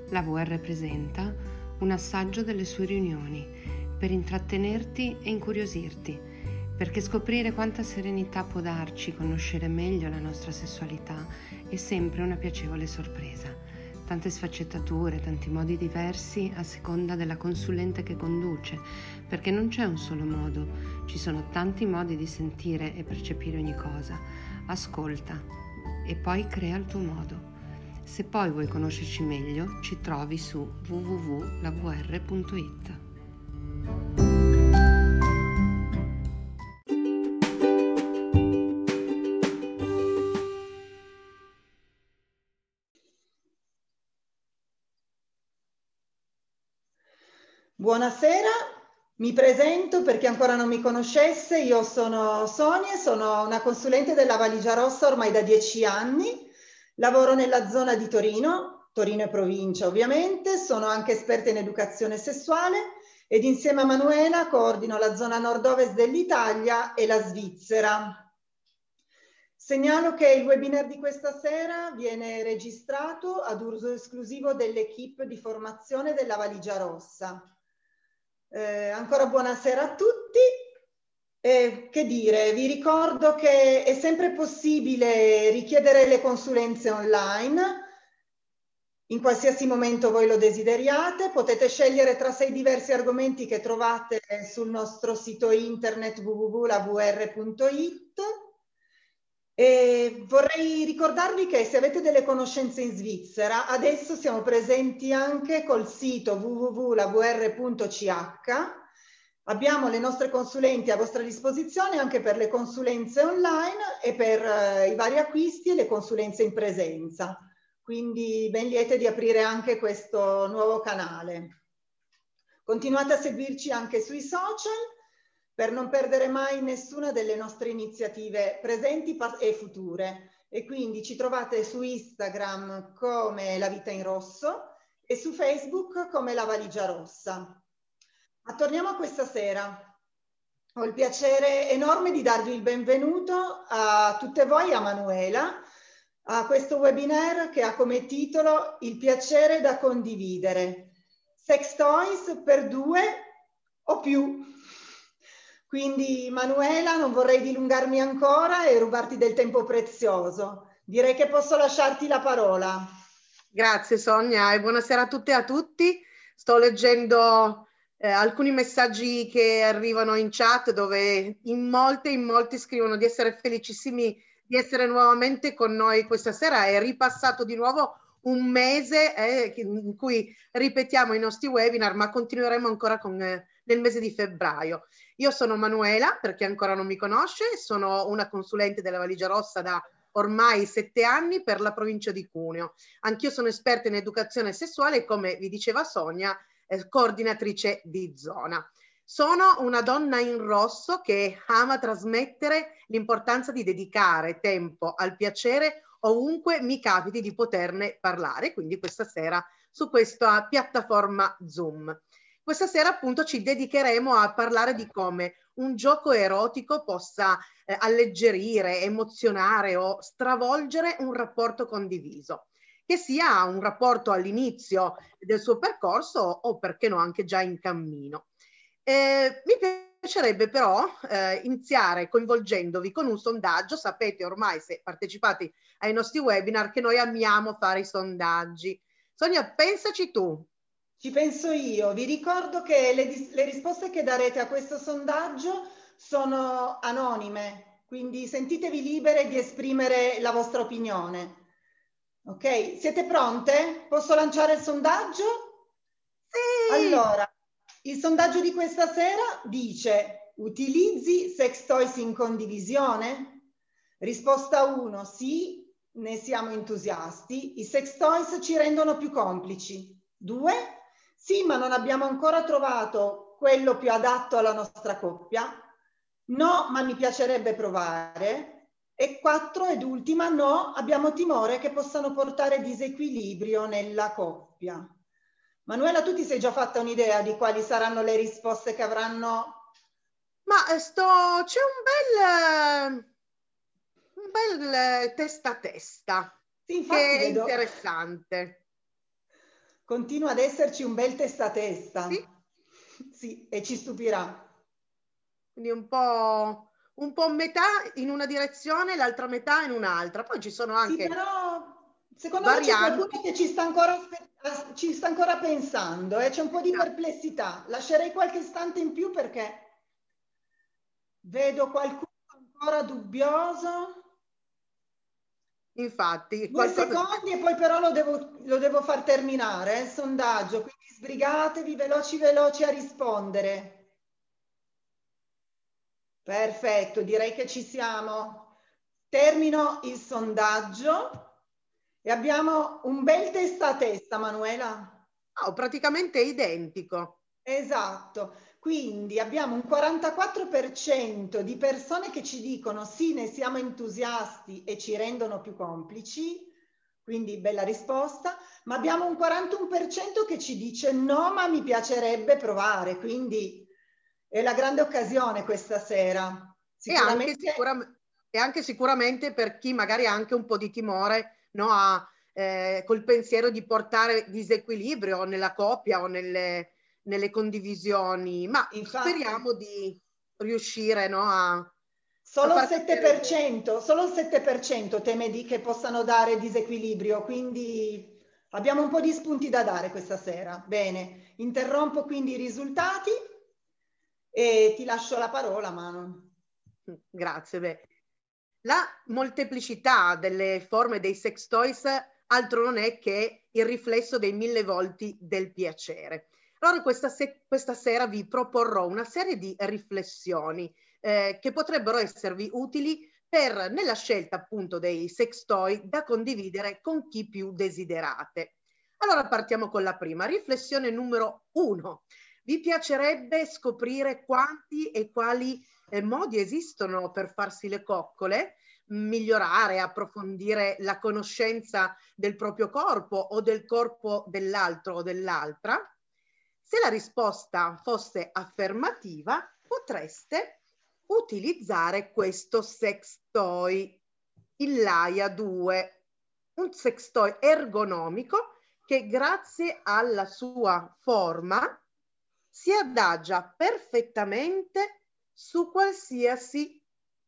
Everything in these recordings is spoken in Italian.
la VR presenta un assaggio delle sue riunioni per intrattenerti e incuriosirti, perché scoprire quanta serenità può darci conoscere meglio la nostra sessualità è sempre una piacevole sorpresa. Tante sfaccettature, tanti modi diversi a seconda della consulente che conduce, perché non c'è un solo modo, ci sono tanti modi di sentire e percepire ogni cosa. Ascolta e poi crea il tuo modo. Se poi vuoi conoscerci meglio, ci trovi su www.lavr.it. Buonasera, mi presento per chi ancora non mi conoscesse, io sono Sonia, sono una consulente della Valigia Rossa ormai da 10 anni, lavoro nella zona di Torino, Torino e provincia ovviamente, sono anche esperta in educazione sessuale ed insieme a Manuela coordino la zona nord-ovest dell'Italia e la Svizzera. Segnalo che il webinar di questa sera viene registrato ad uso esclusivo dell'equipe di formazione della Valigia Rossa. Ancora buonasera a tutti. Che dire, vi ricordo che è sempre possibile richiedere le consulenze online. In qualsiasi momento voi lo desideriate, potete scegliere tra 6 diversi argomenti che trovate sul nostro sito internet www.lavr.it. E vorrei ricordarvi che se avete delle conoscenze in Svizzera, adesso siamo presenti anche col sito www.lavr.ch. Abbiamo le nostre consulenti a vostra disposizione anche per le consulenze online e per i vari acquisti e le consulenze in presenza. Quindi ben liete di aprire anche questo nuovo canale. Continuate a seguirci anche sui social per non perdere mai nessuna delle nostre iniziative presenti e future. E quindi ci trovate su Instagram come La Vita in Rosso e su Facebook come La Valigia Rossa. Ma torniamo a questa sera. Ho il piacere enorme di darvi il benvenuto a tutte voi, a Manuela, a questo webinar che ha come titolo Il piacere da condividere. Sex toys per 2 o più. Quindi Manuela, non vorrei dilungarmi ancora e rubarti del tempo prezioso. Direi che posso lasciarti la parola. Grazie Sonia e buonasera a tutte e a tutti. Sto leggendo alcuni messaggi che arrivano in chat dove in molti scrivono di essere felicissimi di essere nuovamente con noi questa sera. È ripassato di nuovo un mese in cui ripetiamo i nostri webinar, ma continueremo ancora nel mese di febbraio. Io sono Manuela, per chi ancora non mi conosce, sono una consulente della Valigia Rossa da ormai 7 anni per la provincia di Cuneo. Anch'io sono esperta in educazione sessuale e, come vi diceva Sonia, coordinatrice di zona. Sono una donna in rosso che ama trasmettere l'importanza di dedicare tempo al piacere ovunque mi capiti di poterne parlare, quindi questa sera su questa piattaforma Zoom. Questa sera appunto ci dedicheremo a parlare di come un gioco erotico possa alleggerire, emozionare o stravolgere un rapporto condiviso, che sia un rapporto all'inizio del suo percorso o perché no anche già in cammino. Mi piacerebbe però iniziare coinvolgendovi con un sondaggio. Sapete ormai, se partecipate ai nostri webinar, che noi amiamo fare i sondaggi. Sonia, pensaci tu. Ci penso io. Vi ricordo che le risposte che darete a questo sondaggio sono anonime, quindi sentitevi libere di esprimere la vostra opinione. Ok? Siete pronte? Posso lanciare il sondaggio? Sì! Allora, il sondaggio di questa sera dice: utilizzi sex toys in condivisione? Risposta 1, sì, ne siamo entusiasti. I sex toys ci rendono più complici. 2, sì, ma non abbiamo ancora trovato quello più adatto alla nostra coppia. No, ma mi piacerebbe provare. E 4, ed ultima, no, abbiamo timore che possano portare disequilibrio nella coppia. Manuela, tu ti sei già fatta un'idea di quali saranno le risposte che avranno? Ma c'è un bel testa a testa, Sì, che infatti è vedo. interessante. Continua ad esserci un bel testa a testa. Sì. Sì, e ci stupirà. Quindi un po' metà in una direzione, l'altra metà in un'altra. Poi ci sono anche Sì, però secondo me c'è varianti. qualcuno che ci sta ancora pensando, c'è un po' di perplessità. Lascerei qualche istante in più perché vedo qualcuno ancora dubbioso. Infatti, 2 secondi e poi però lo devo far terminare, il sondaggio, quindi sbrigatevi veloci a rispondere. Perfetto, direi che ci siamo. Termino il sondaggio e abbiamo un bel testa a testa, Manuela. Oh, praticamente identico. Esatto, quindi abbiamo un 44% di persone che ci dicono sì, ne siamo entusiasti e ci rendono più complici, quindi bella risposta, ma abbiamo un 41% che ci dice no, ma mi piacerebbe provare, quindi è la grande occasione questa sera. Sicuramente. E anche sicuramente per chi magari ha anche un po' di timore, no, col pensiero di portare disequilibrio nella coppia o nelle condivisioni, ma Infatti, speriamo di riuscire, no, a solo il far capire 7% teme che possano dare disequilibrio, quindi abbiamo un po' di spunti da dare questa sera. Bene, interrompo quindi i risultati e ti lascio la parola, Manu. Grazie. Beh. La molteplicità delle forme dei sex toys altro non è che il riflesso dei 1000 volti del piacere. Allora questa sera vi proporrò una serie di riflessioni che potrebbero esservi utili nella scelta appunto dei sex toy da condividere con chi più desiderate. Allora partiamo con la prima. Riflessione numero 1. Vi piacerebbe scoprire quanti e quali modi esistono per farsi le coccole, migliorare, approfondire la conoscenza del proprio corpo o del corpo dell'altro o dell'altra? Se la risposta fosse affermativa, potreste utilizzare questo sex toy, il Laia 2, un sex toy ergonomico che grazie alla sua forma si adagia perfettamente su qualsiasi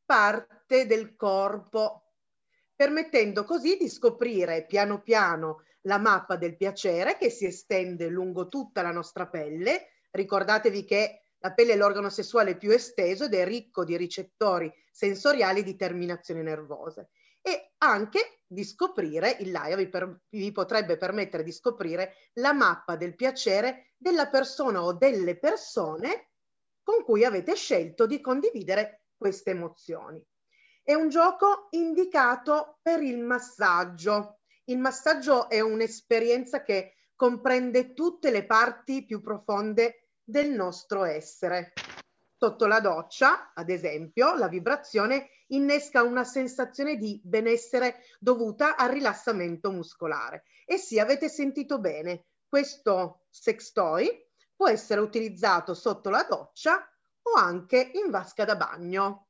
parte del corpo, permettendo così di scoprire piano piano la mappa del piacere che si estende lungo tutta la nostra pelle. Ricordatevi che la pelle è l'organo sessuale più esteso ed è ricco di ricettori sensoriali di terminazioni nervose. E anche di scoprire, il Laia vi potrebbe permettere di scoprire la mappa del piacere della persona o delle persone con cui avete scelto di condividere queste emozioni. È un gioco indicato per il massaggio. Il massaggio è un'esperienza che comprende tutte le parti più profonde del nostro essere. Sotto la doccia, ad esempio, la vibrazione innesca una sensazione di benessere dovuta al rilassamento muscolare. E sì, avete sentito bene, questo sex toy può essere utilizzato sotto la doccia o anche in vasca da bagno.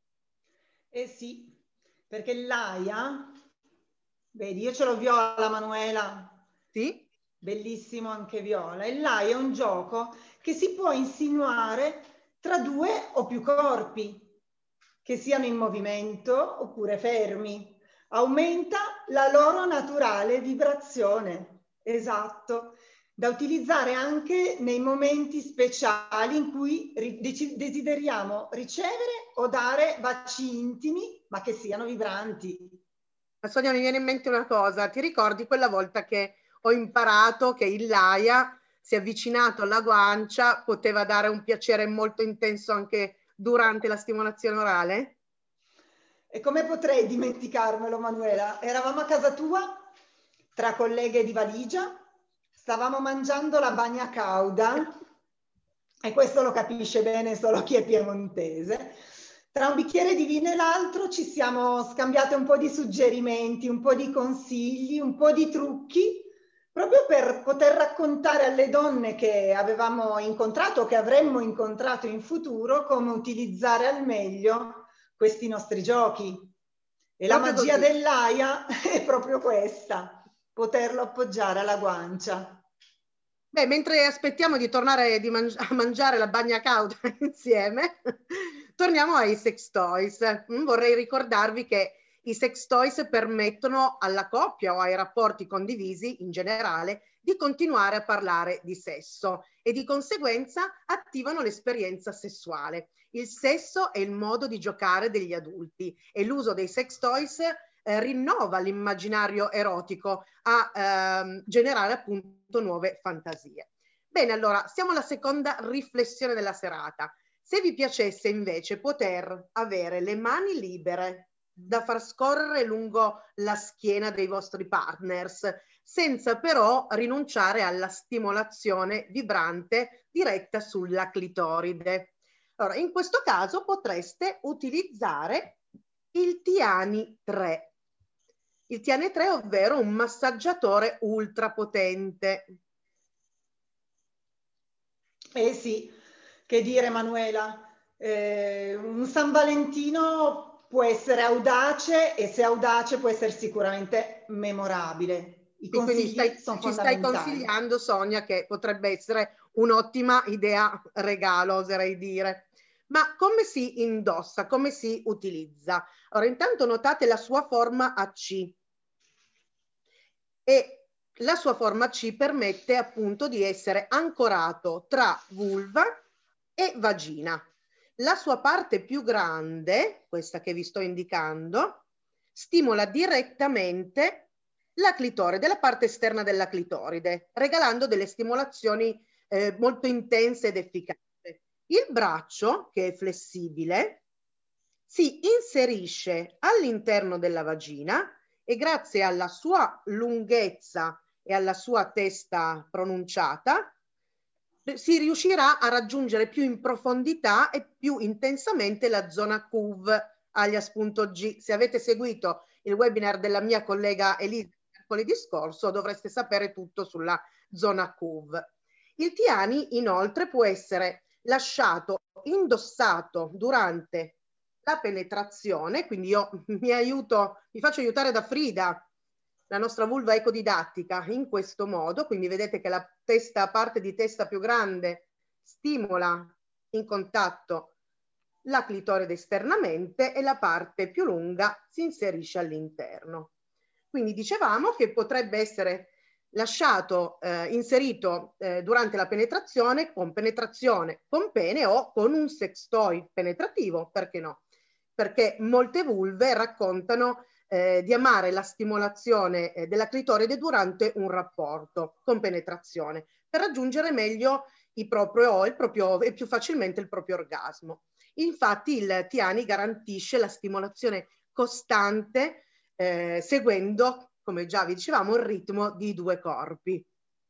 Eh sì, perché l'AIA, vedi, io ce l'ho viola, Manuela. Sì? Bellissimo anche viola. E l'AIA è un gioco che si può insinuare tra 2 o più corpi, che siano in movimento oppure fermi. Aumenta la loro naturale vibrazione. Esatto. Da utilizzare anche nei momenti speciali in cui desideriamo ricevere o dare baci intimi, ma che siano vibranti. Sonia, mi viene in mente una cosa. Ti ricordi quella volta che ho imparato che il Laia, se avvicinato alla guancia, poteva dare un piacere molto intenso anche durante la stimolazione orale? E come potrei dimenticarmelo, Manuela? Eravamo a casa tua, tra colleghe di valigia, stavamo mangiando la bagna cauda, e questo lo capisce bene solo chi è piemontese. Tra un bicchiere di vino e l'altro ci siamo scambiate un po' di suggerimenti, un po' di consigli, un po' di trucchi, proprio per poter raccontare alle donne che avevamo incontrato, che avremmo incontrato in futuro, come utilizzare al meglio questi nostri giochi. E la Proprio magia così. dell'AIA è proprio questa, poterlo appoggiare alla guancia. Beh, mentre aspettiamo di tornare a mangiare la bagna cauda insieme, torniamo ai sex toys. Vorrei ricordarvi che i sex toys permettono alla coppia o ai rapporti condivisi in generale di continuare a parlare di sesso e di conseguenza attivano l'esperienza sessuale. Il sesso è il modo di giocare degli adulti e l'uso dei sex toys rinnova l'immaginario erotico a generare appunto nuove fantasie. Bene, allora siamo alla seconda riflessione della serata. Se vi piacesse invece poter avere le mani libere da far scorrere lungo la schiena dei vostri partners, senza però rinunciare alla stimolazione vibrante diretta sulla clitoride. Allora, in questo caso potreste utilizzare il Tiani 3. Il Tiani 3, ovvero un massaggiatore ultra potente. Sì, che dire Manuela, un San Valentino può essere audace e se audace può essere sicuramente memorabile. I consigli sono ci stai fondamentali. consigliando, Sonia, che potrebbe essere un'ottima idea regalo, oserei dire. Ma come si indossa, come si utilizza? Allora, intanto notate la sua forma a C. E la sua forma C permette appunto di essere ancorato tra vulva e vagina. La sua parte più grande, questa che vi sto indicando, stimola direttamente la clitoride, la parte esterna della clitoride, regalando delle stimolazioni molto intense ed efficaci. Il braccio, che è flessibile, si inserisce all'interno della vagina e grazie alla sua lunghezza e alla sua testa pronunciata si riuscirà a raggiungere più in profondità e più intensamente la zona CUV alias.G. Se avete seguito il webinar della mia collega Elisa mercoledì scorso dovreste sapere tutto sulla zona CUV. Il Tiani inoltre può essere lasciato indossato durante la penetrazione, quindi io mi faccio aiutare da Frida, la nostra vulva ecodidattica, in questo modo, quindi vedete che la parte di testa più grande stimola in contatto la clitoride esternamente e la parte più lunga si inserisce all'interno. Quindi dicevamo che potrebbe essere lasciato inserito durante la penetrazione con pene o con un sex toy penetrativo, perché no? Perché molte vulve raccontano di amare la stimolazione della clitoride durante un rapporto con penetrazione per raggiungere meglio e più facilmente il proprio orgasmo. Infatti il Tiani garantisce la stimolazione costante seguendo, come già vi dicevamo, il ritmo di 2 corpi.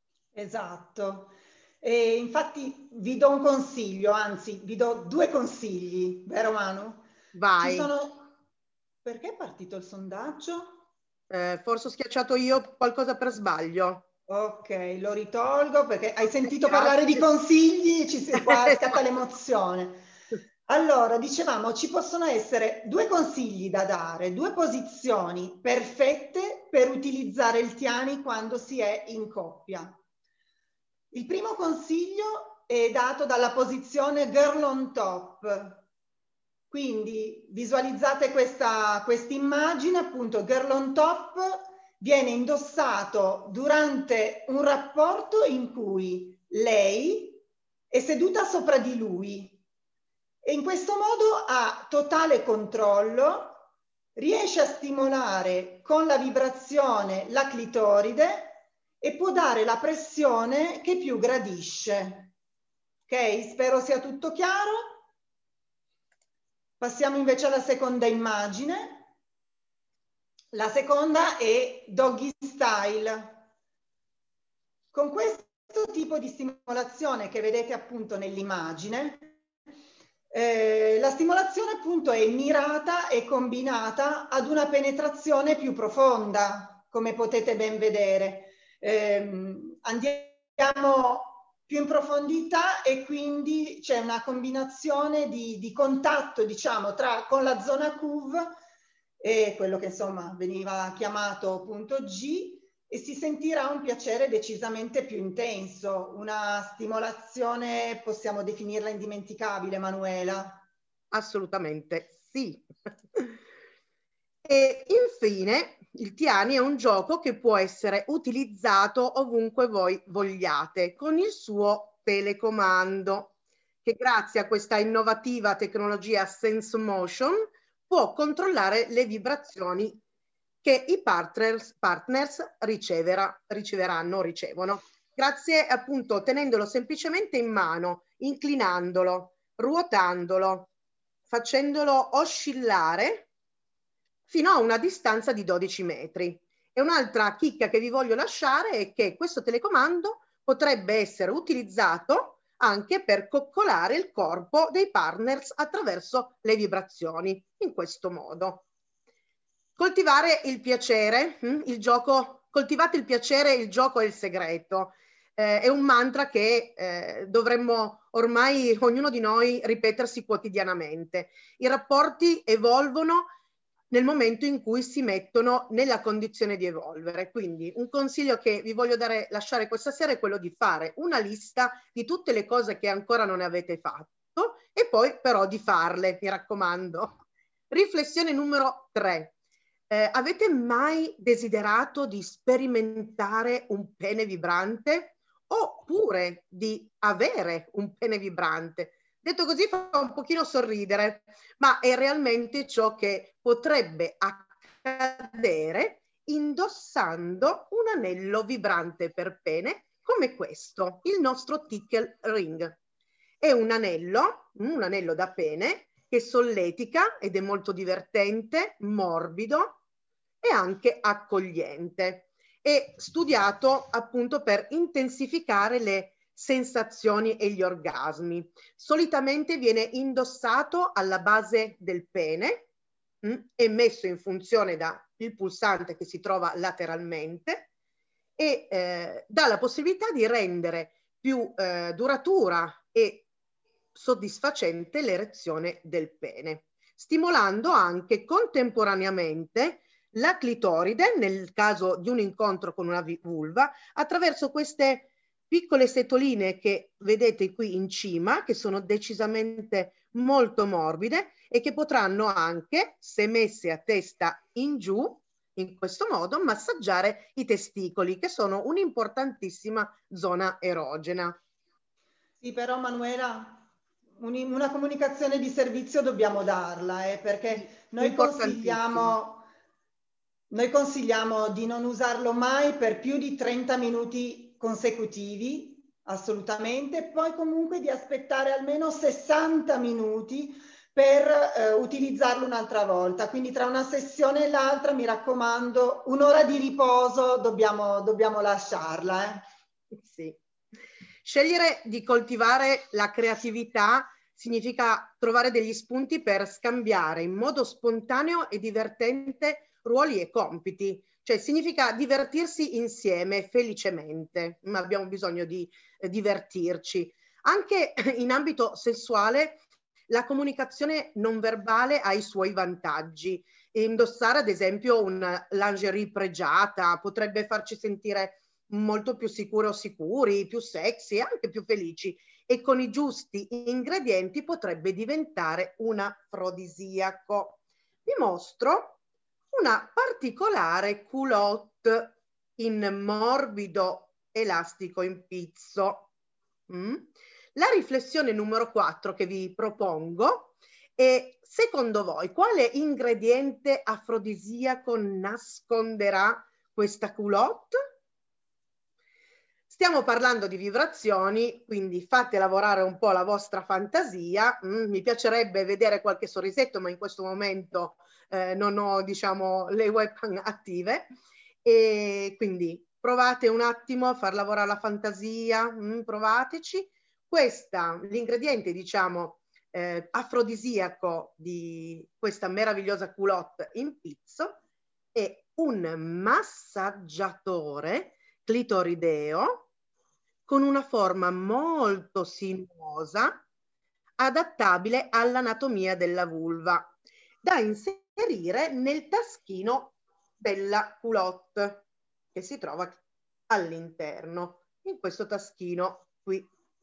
Esatto. E infatti vi do un consiglio, anzi vi do 2 consigli, vero Manu? Vai. Perché è partito il sondaggio? Forse ho schiacciato io qualcosa per sbaglio. Ok, lo ritolgo perché hai sentito parlare di consigli, qua scatta l'emozione. Allora, dicevamo, ci possono essere 2 consigli da dare, 2 posizioni perfette per utilizzare il Tiani quando si è in coppia. Il primo consiglio è dato dalla posizione girl on top. Quindi visualizzate questa immagine, appunto girl on top viene indossato durante un rapporto in cui lei è seduta sopra di lui e in questo modo ha totale controllo, riesce a stimolare con la vibrazione la clitoride e può dare la pressione che più gradisce. Ok, spero sia tutto chiaro. Passiamo invece alla seconda immagine. La seconda è doggy style. Con questo tipo di stimolazione che vedete appunto nell'immagine, la stimolazione appunto è mirata e combinata ad una penetrazione più profonda, come potete ben vedere. Andiamo più in profondità e quindi c'è una combinazione di contatto, diciamo, con la zona CUV e quello che insomma veniva chiamato punto G, e si sentirà un piacere decisamente più intenso, una stimolazione, possiamo definirla indimenticabile, Manuela? Assolutamente sì. E infine il Tiani è un gioco che può essere utilizzato ovunque voi vogliate con il suo telecomando, che grazie a questa innovativa tecnologia Sense Motion può controllare le vibrazioni che i partners ricevono, grazie appunto tenendolo semplicemente in mano, inclinandolo, ruotandolo, facendolo oscillare fino a una distanza di 12 metri. E un'altra chicca che vi voglio lasciare è che questo telecomando potrebbe essere utilizzato anche per coccolare il corpo dei partners attraverso le vibrazioni, in questo modo. Coltivare il piacere, il gioco, coltivate il piacere, il gioco è il segreto. È un mantra che dovremmo ormai ognuno di noi ripetersi quotidianamente. I rapporti evolvono nel momento in cui si mettono nella condizione di evolvere. Quindi un consiglio che vi voglio lasciare questa sera è quello di fare una lista di tutte le cose che ancora non avete fatto e poi però di farle, mi raccomando. Riflessione numero 3. Avete mai desiderato di sperimentare un pene vibrante oppure di avere un pene vibrante? Detto così fa un pochino sorridere, ma è realmente ciò che potrebbe accadere indossando un anello vibrante per pene come questo, il nostro Tickle Ring. È un anello da pene che solletica ed è molto divertente, morbido e anche accogliente. È studiato appunto per intensificare le sensazioni e gli orgasmi. Solitamente viene indossato alla base del pene e messo in funzione dal pulsante che si trova lateralmente e dà la possibilità di rendere più duratura e soddisfacente l'erezione del pene, stimolando anche contemporaneamente la clitoride nel caso di un incontro con una vulva attraverso queste piccole setoline che vedete qui in cima, che sono decisamente molto morbide e che potranno anche, se messe a testa in giù, in questo modo massaggiare i testicoli, che sono un'importantissima zona erogena. Sì, però Manuela, una comunicazione di servizio dobbiamo darla, perché noi consigliamo di non usarlo mai per più di 30 minuti consecutivi, assolutamente, poi comunque di aspettare almeno 60 minuti per utilizzarlo un'altra volta. Quindi tra una sessione e l'altra, mi raccomando, un'ora di riposo dobbiamo lasciarla. Sì. Scegliere di coltivare la creatività significa trovare degli spunti per scambiare in modo spontaneo e divertente ruoli e compiti. Cioè significa divertirsi insieme felicemente, ma abbiamo bisogno di divertirci. Anche in ambito sessuale la comunicazione non verbale ha i suoi vantaggi. Indossare ad esempio una lingerie pregiata potrebbe farci sentire molto più sicure o sicuri, più sexy e anche più felici, e con i giusti ingredienti potrebbe diventare un afrodisiaco. Vi mostro una particolare culotte in morbido elastico in pizzo. La riflessione numero 4 che vi propongo è: secondo voi quale ingrediente afrodisiaco nasconderà questa culotte? Stiamo parlando di vibrazioni, quindi fate lavorare un po' la vostra fantasia. Mi piacerebbe vedere qualche sorrisetto, ma in questo momento non ho, diciamo, le webcam attive. E quindi provate un attimo a far lavorare la fantasia, provateci. L'ingrediente, diciamo, afrodisiaco di questa meravigliosa culotte in pizzo è un massaggiatore clitorideo con una forma molto sinuosa, adattabile all'anatomia della vulva, da inserire nel taschino della culotte. che si trova all'interno, in questo taschino qui.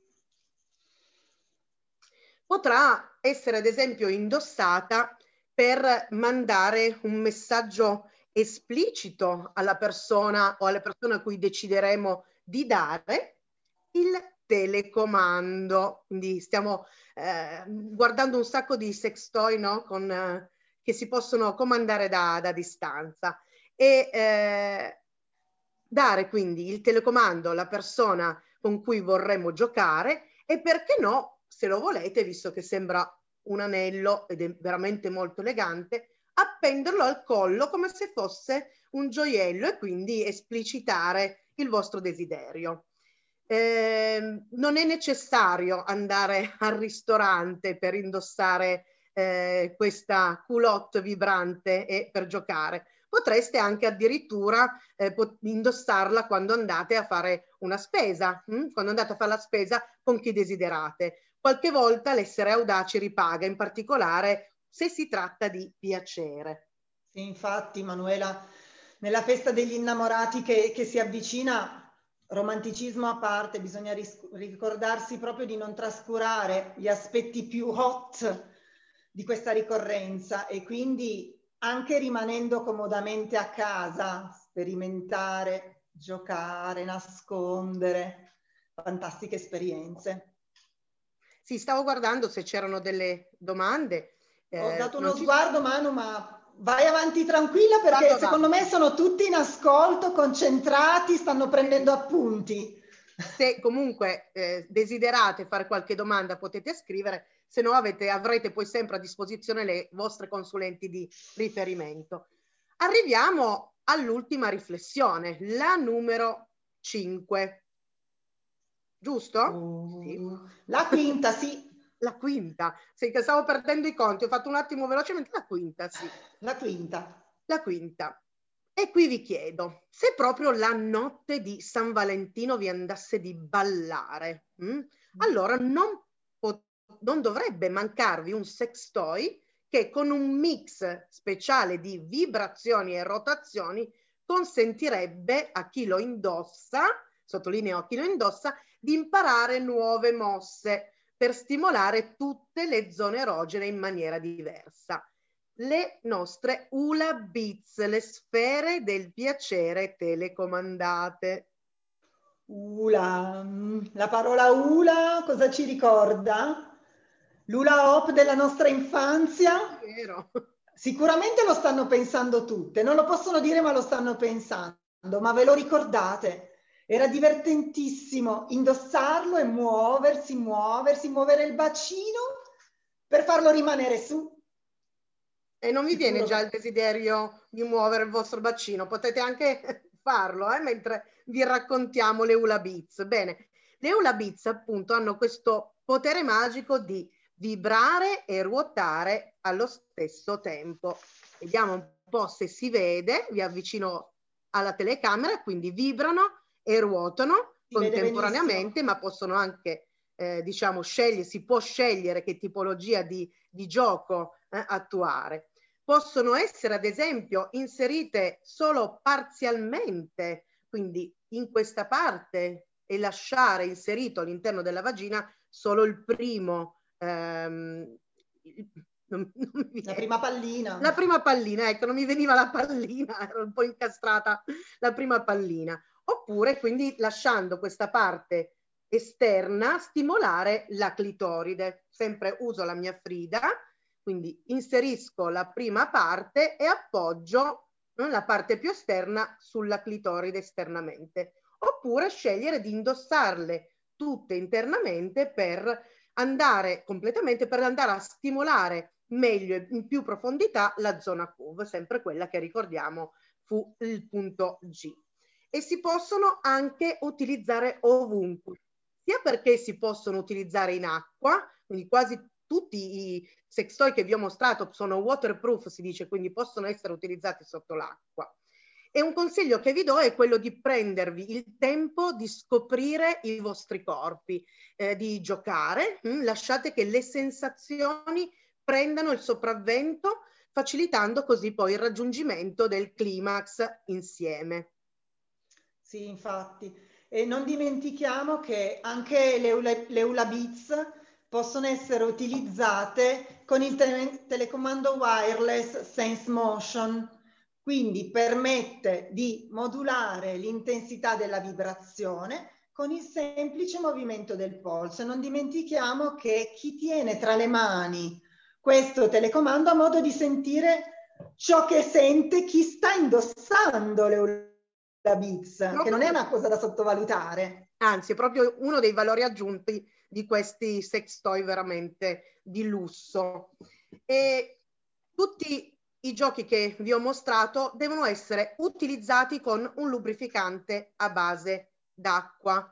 Potrà essere ad esempio indossata per mandare un messaggio esplicito alla persona o alle persone a cui decideremo di dare il telecomando. Quindi stiamo guardando un sacco di sex toy, no? Che si possono comandare da distanza, e dare quindi il telecomando alla persona con cui vorremmo giocare, e perché no, se lo volete, visto che sembra un anello ed è veramente molto elegante, appenderlo al collo come se fosse un gioiello e quindi esplicitare il vostro desiderio. Non è necessario andare al ristorante per indossare questa culotte vibrante e per giocare. Potreste anche addirittura indossarla quando andate a fare una spesa, quando andate a fare la spesa con chi desiderate. Qualche volta l'essere audaci ripaga, in particolare se si tratta di piacere. Sì, infatti, Manuela, nella festa degli innamorati che si avvicina, romanticismo a parte, bisogna ricordarsi proprio di non trascurare gli aspetti più hot di questa ricorrenza, e quindi anche rimanendo comodamente a casa, sperimentare, giocare, nascondere, fantastiche esperienze. Sì, stavo guardando se c'erano delle domande. Ho dato uno sguardo, Manu, ma vai avanti tranquilla, perché secondo me sono tutti in ascolto, concentrati, stanno prendendo appunti. Se comunque desiderate fare qualche domanda potete scrivere, se no avrete poi sempre a disposizione le vostre consulenti di riferimento. Arriviamo all'ultima riflessione, la numero 5. Giusto? Sì. La quinta, sì. La quinta. Sì, che stavo perdendo i conti, ho fatto un attimo velocemente. La quinta, sì. La quinta. La quinta. E qui vi chiedo, se proprio la notte di San Valentino vi andasse di ballare, allora non dovrebbe mancarvi un sex toy che con un mix speciale di vibrazioni e rotazioni consentirebbe a chi lo indossa, sottolineo a chi lo indossa, di imparare nuove mosse per stimolare tutte le zone erogene in maniera diversa. Le nostre Hula Beats, le sfere del piacere telecomandate. Hula, la parola hula cosa ci ricorda? L'hula hop della nostra infanzia? Vero. Sicuramente lo stanno pensando tutte, non lo possono dire ma lo stanno pensando, ma ve lo ricordate? Era divertentissimo indossarlo e muoversi, muovere il bacino per farlo rimanere su. E non vi viene già il desiderio di muovere il vostro bacino? Potete anche farlo mentre vi raccontiamo le Hula Beats. Bene, le Hula Beats appunto hanno questo potere magico di vibrare e ruotare allo stesso tempo. Vediamo un po' se si vede, vi avvicino alla telecamera, quindi vibrano e ruotano contemporaneamente, ma possono anche diciamo si può scegliere che tipologia di gioco attuare. Possono essere ad esempio inserite solo parzialmente, quindi in questa parte, e lasciare inserito all'interno della vagina solo il primo la prima pallina. La prima pallina, ecco, non mi veniva la pallina, ero un po' incastrata la prima pallina. Oppure quindi lasciando questa parte esterna stimolare la clitoride. Sempre uso la mia Frida, quindi inserisco la prima parte e appoggio la parte più esterna sulla clitoride esternamente. Oppure scegliere di indossarle tutte internamente per andare completamente, per andare a stimolare meglio e in più profondità la zona CUV, sempre quella che ricordiamo fu il punto G. E si possono anche utilizzare ovunque, sia perché si possono utilizzare in acqua, quindi quasi tutti i sex toy che vi ho mostrato sono waterproof, si dice, quindi possono essere utilizzati sotto l'acqua. E un consiglio che vi do è quello di prendervi il tempo di scoprire i vostri corpi, di giocare, lasciate che le sensazioni prendano il sopravvento, facilitando così poi il raggiungimento del climax insieme. Sì, infatti. E non dimentichiamo che anche le Hula Beats possono essere utilizzate con il telecomando wireless Sense Motion, quindi permette di modulare l'intensità della vibrazione con il semplice movimento del polso. Non dimentichiamo che chi tiene tra le mani questo telecomando ha modo di sentire ciò che sente chi sta indossando le Hula Beats, che non è una cosa da sottovalutare. Anzi, è proprio uno dei valori aggiunti di questi sex toy veramente di lusso. E tutti i giochi che vi ho mostrato devono essere utilizzati con un lubrificante a base d'acqua.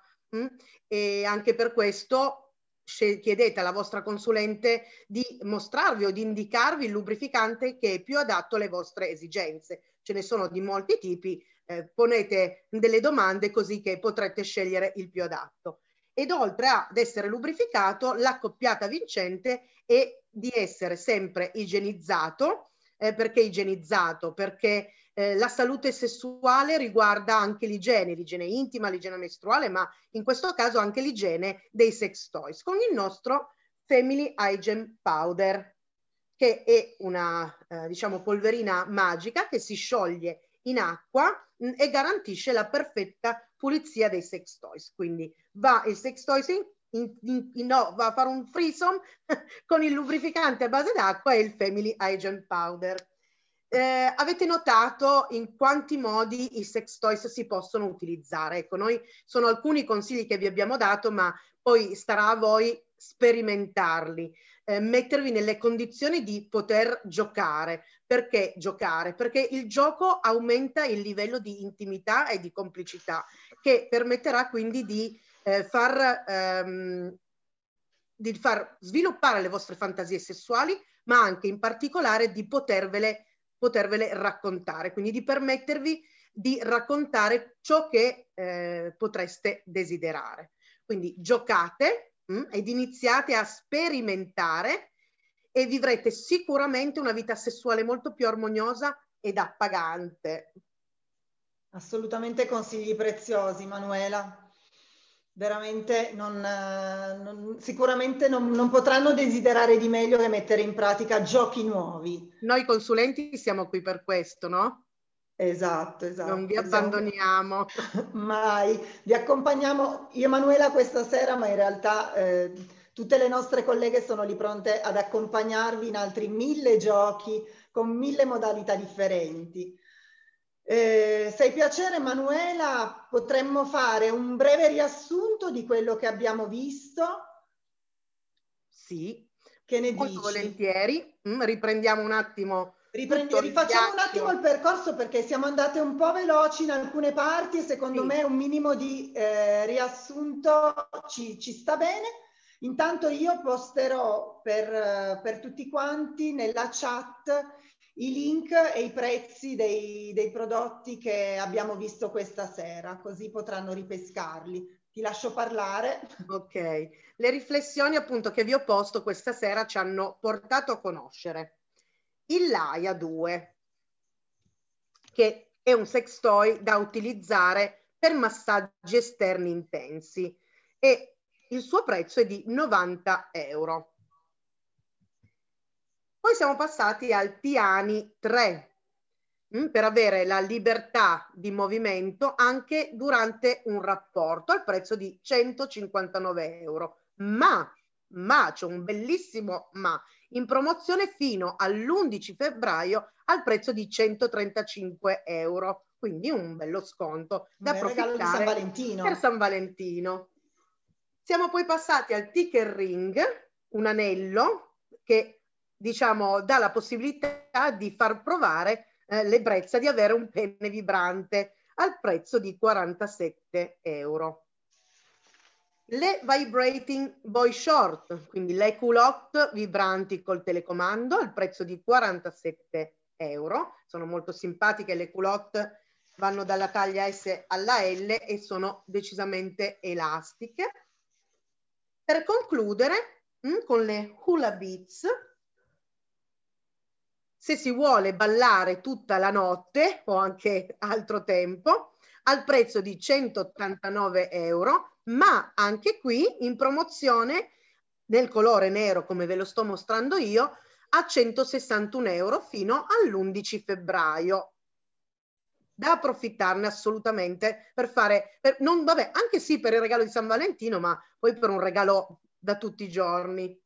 E anche per questo chiedete alla vostra consulente di mostrarvi o di indicarvi il lubrificante che è più adatto alle vostre esigenze. Ce ne sono di molti tipi, ponete delle domande così che potrete scegliere il più adatto. Ed oltre ad essere lubrificato, l'accoppiata vincente è di essere sempre igienizzato. Perché igienizzato? Perché la salute sessuale riguarda anche l'igiene intima, l'igiene mestruale, ma in questo caso anche l'igiene dei sex toys, con il nostro Family Hygiene Powder, che è una diciamo polverina magica che si scioglie in acqua e garantisce la perfetta pulizia dei sex toys. Quindi va il sex toys va a fare un threesome con il lubrificante a base d'acqua e il Family Hygiene Powder. Avete notato in quanti modi i sex toys si possono utilizzare? Ecco, noi sono alcuni consigli che vi abbiamo dato, ma poi starà a voi sperimentarli, mettervi nelle condizioni di poter giocare. Perché giocare? Perché il gioco aumenta il livello di intimità e di complicità, che permetterà quindi di far sviluppare le vostre fantasie sessuali, ma anche in particolare di potervele raccontare, quindi di permettervi di raccontare ciò che potreste desiderare. Quindi giocate ed iniziate a sperimentare e vivrete sicuramente una vita sessuale molto più armoniosa ed appagante. Assolutamente consigli preziosi, Manuela. Veramente sicuramente non potranno desiderare di meglio che mettere in pratica giochi nuovi. Noi consulenti siamo qui per questo, no? Esatto. Non vi abbandoniamo. Mai. Vi accompagniamo io e Manuela questa sera, ma in realtà tutte le nostre colleghe sono lì pronte ad accompagnarvi in altri 1000 giochi con 1000 modalità differenti. Se hai piacere, Manuela, potremmo fare un breve riassunto di quello che abbiamo visto. Sì, che ne molto dici? Volentieri. Riprendiamo un attimo. Rifacciamo un attimo il percorso perché siamo andate un po' veloci in alcune parti e secondo me un minimo di riassunto ci sta bene. Intanto io posterò per tutti quanti nella chat i link e i prezzi dei prodotti che abbiamo visto questa sera, così potranno ripescarli. Ti lascio parlare. Ok, le riflessioni appunto che vi ho posto questa sera ci hanno portato a conoscere il Laia 2, che è un sex toy da utilizzare per massaggi esterni intensi e il suo prezzo è di 90 euro. Poi siamo passati al Piani 3, per avere la libertà di movimento anche durante un rapporto al prezzo di 159 euro. Ma c'è un bellissimo ma, in promozione fino all'11 febbraio al prezzo di 135 euro. Quindi un bello sconto da approfittare regalo di San Valentino. Per San Valentino. Siamo poi passati al Ticker Ring, un anello che diciamo dà la possibilità di far provare l'ebbrezza di avere un pene vibrante al prezzo di 47 euro. Le Vibrating Boy Short, quindi le culotte vibranti col telecomando al prezzo di 47 euro. Sono molto simpatiche le culotte, vanno dalla taglia S alla L e sono decisamente elastiche. Per concludere con le Hula Beats, se si vuole ballare tutta la notte o anche altro tempo, al prezzo di 189 euro, ma anche qui in promozione nel colore nero, come ve lo sto mostrando io, a 161 euro fino all'11 febbraio. Da approfittarne assolutamente per fare, vabbè, anche sì per il regalo di San Valentino, ma poi per un regalo da tutti i giorni.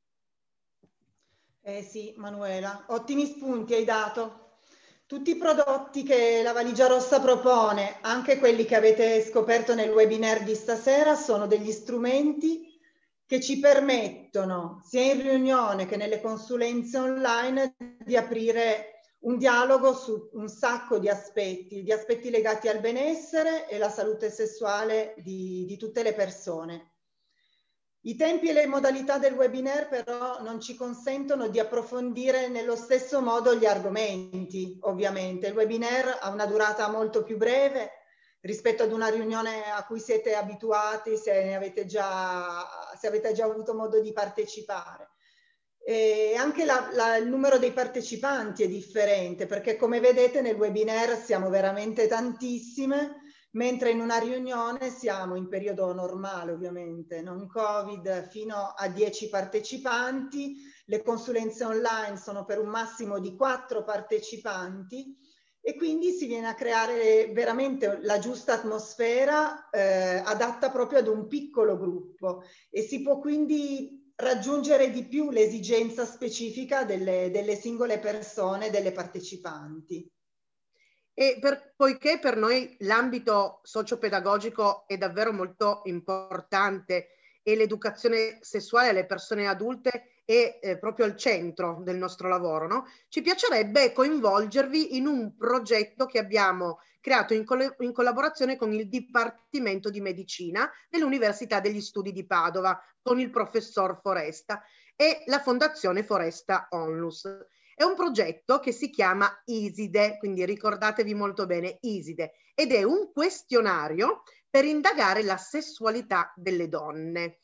Sì, Manuela, ottimi spunti hai dato. Tutti i prodotti che la Valigia Rossa propone, anche quelli che avete scoperto nel webinar di stasera, sono degli strumenti che ci permettono, sia in riunione che nelle consulenze online, di aprire un dialogo su un sacco di aspetti legati al benessere e la salute sessuale di tutte le persone. I tempi e le modalità del webinar però non ci consentono di approfondire nello stesso modo gli argomenti, ovviamente. Il webinar ha una durata molto più breve rispetto ad una riunione a cui siete abituati, se avete già avuto modo di partecipare. E anche il numero dei partecipanti è differente, perché come vedete nel webinar siamo veramente tantissime, mentre in una riunione siamo in periodo normale, ovviamente, non Covid, fino a 10 partecipanti. Le consulenze online sono per un massimo di 4 partecipanti e quindi si viene a creare veramente la giusta atmosfera adatta proprio ad un piccolo gruppo e si può quindi raggiungere di più l'esigenza specifica delle singole persone, delle partecipanti. E poiché per noi l'ambito socio-pedagogico è davvero molto importante e l'educazione sessuale alle persone adulte è proprio al centro del nostro lavoro, no? Ci piacerebbe coinvolgervi in un progetto che abbiamo creato in collaborazione con il Dipartimento di Medicina dell'Università degli Studi di Padova, con il professor Foresta e la Fondazione Foresta Onlus. È un progetto che si chiama ISIDE, quindi ricordatevi molto bene ISIDE, ed è un questionario per indagare la sessualità delle donne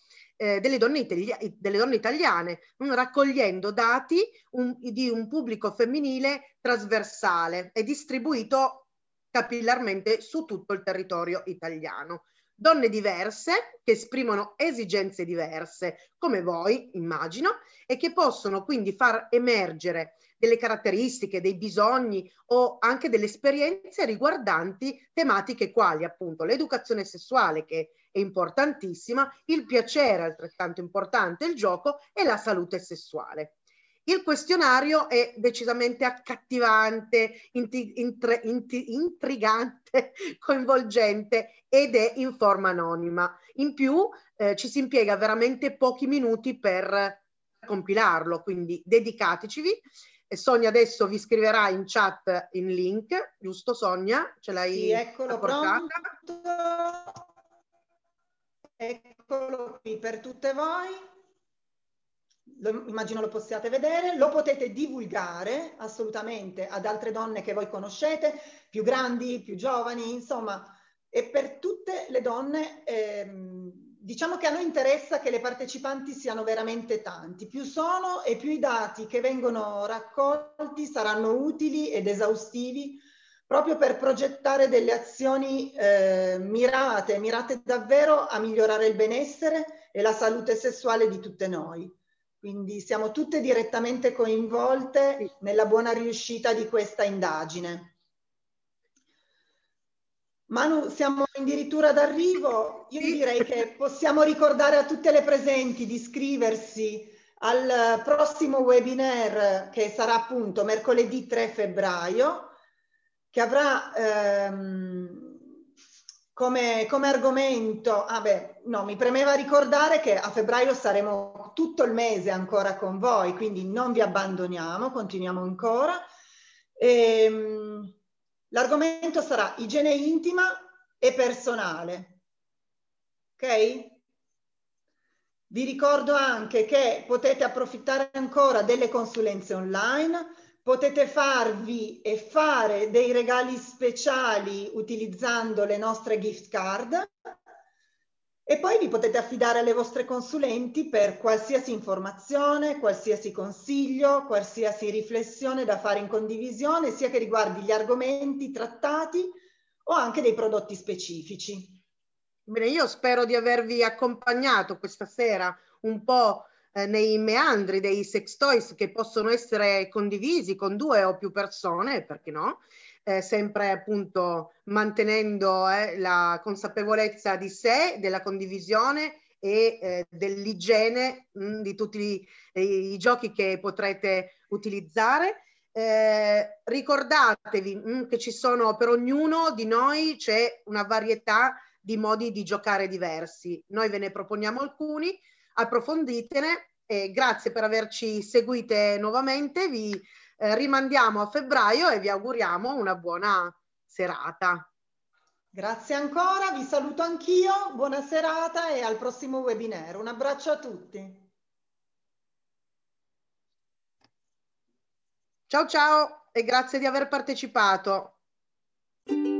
italiane, raccogliendo dati di un pubblico femminile trasversale e distribuito capillarmente su tutto il territorio italiano. Donne diverse che esprimono esigenze diverse, come voi, immagino, e che possono quindi far emergere delle caratteristiche, dei bisogni o anche delle esperienze riguardanti tematiche quali appunto l'educazione sessuale, che è importantissima, il piacere altrettanto importante, il gioco e la salute sessuale. Il questionario è decisamente accattivante, intrigante, coinvolgente ed è in forma anonima. In più ci si impiega veramente pochi minuti per compilarlo, quindi dedicatecivi. Sonia adesso vi scriverà in chat il link, giusto Sonia? Ce l'hai? Sì, eccolo apportata? pronto. Eccolo qui per tutte voi. Immagino lo possiate vedere, lo potete divulgare assolutamente ad altre donne che voi conoscete, più grandi, più giovani, insomma, e per tutte le donne. Diciamo che a noi interessa che le partecipanti siano veramente tanti, più sono e più i dati che vengono raccolti saranno utili ed esaustivi proprio per progettare delle azioni mirate davvero a migliorare il benessere e la salute sessuale di tutte noi. Quindi siamo tutte direttamente coinvolte nella buona riuscita di questa indagine. Manu, siamo addirittura d'arrivo. Io direi che possiamo ricordare a tutte le presenti di iscriversi al prossimo webinar che sarà appunto mercoledì 3 febbraio, che avrà come argomento, mi premeva ricordare che a febbraio saremo tutto il mese ancora con voi, quindi non vi abbandoniamo, continuiamo ancora. L'argomento sarà igiene intima e personale, ok? Vi ricordo anche che potete approfittare ancora delle consulenze online, potete farvi e fare dei regali speciali utilizzando le nostre gift card e poi vi potete affidare alle vostre consulenti per qualsiasi informazione, qualsiasi consiglio, qualsiasi riflessione da fare in condivisione, sia che riguardi gli argomenti trattati o anche dei prodotti specifici. Bene, io spero di avervi accompagnato questa sera un po' nei meandri dei sex toys che possono essere condivisi con 2 o più persone, perché no? Sempre appunto mantenendo la consapevolezza di sé, della condivisione e dell'igiene di tutti i giochi che potrete utilizzare. Ricordatevi che ci sono, per ognuno di noi c'è una varietà di modi di giocare diversi. Noi ve ne proponiamo alcuni, approfonditene e grazie per averci seguite nuovamente. Vi rimandiamo a febbraio e vi auguriamo una buona serata. Grazie ancora, vi saluto anch'io, buona serata e al prossimo webinar. Un abbraccio a tutti. Ciao ciao e grazie di aver partecipato.